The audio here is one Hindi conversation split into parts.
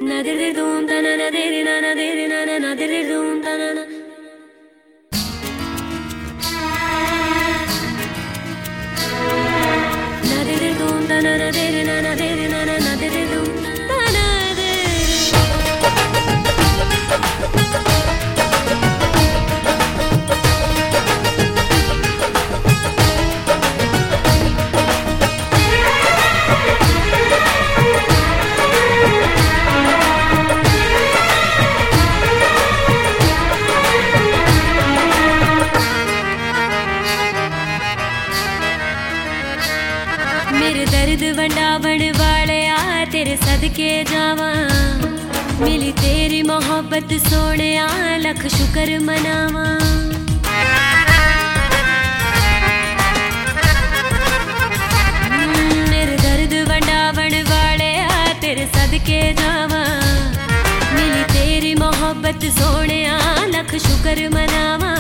मेरे दर्द वंडावण वाले आ तेरे सदके जावा, मिली तेरी मोहब्बत सोने आ लख शुक्र मनावा। मेरे दर्द वंडावण वाले आ तेरे सदके जावा, मिली तेरी मोहब्बत सोने आ लख शुक्र मनावा।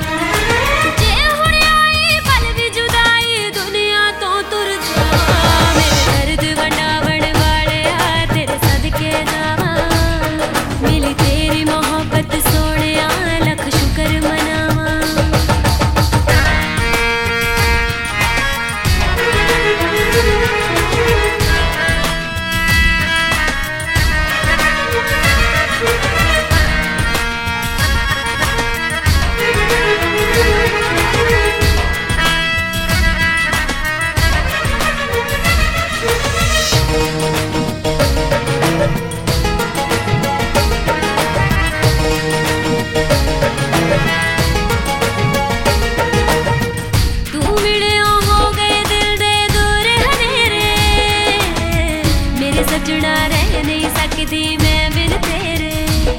सजना रह नहीं सकती मैं बिन तेरे,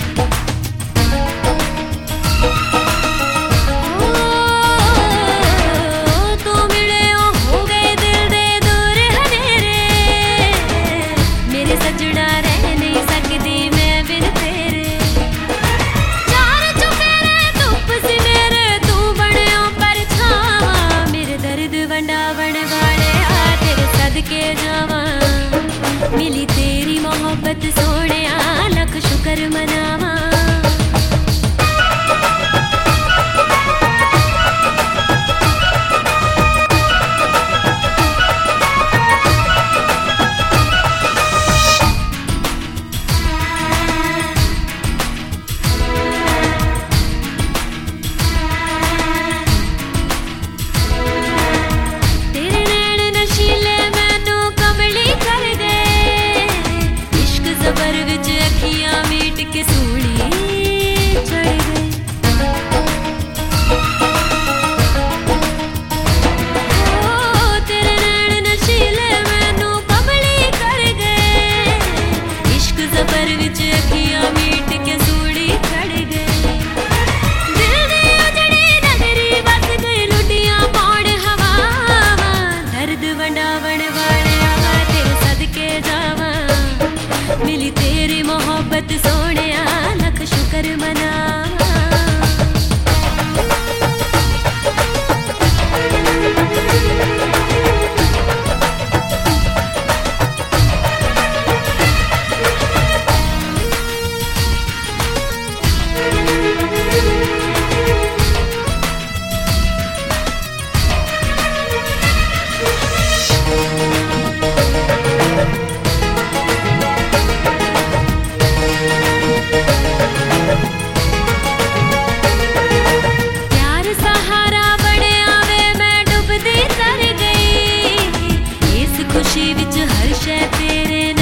तू मिले हो गए दिल दे दूर हनेरे, मेरे सजना रह नहीं सकती मैं बिन तेरे। चार चुफेरे धुप सी मेरे तू बने परछावा, मेरे दर्द वंडावण वाले आ तेरे सदके जावा, मिली तेरी मोहब्बत सोने आ लख शुक्र मनावा। तेरे नैन नशीले मैनू कमली कर गए, ज़बर विच अखियां मीट के सूली चढ़ गए। तेरे नैन नशीले मैनू कमली कर गए, इश्क ज़बर विच अखियां मीट के सूली चढ़ गए। दिल दी उजड़ी नगरी बस गई लुटियां पौड़ हवावा, दर्द वंडावण वाले आ तेरे सदके जावा, मिली तेरी मोहब्बत सोने आ लख शुक्र मनावा। खुशी विच हर शै तेरे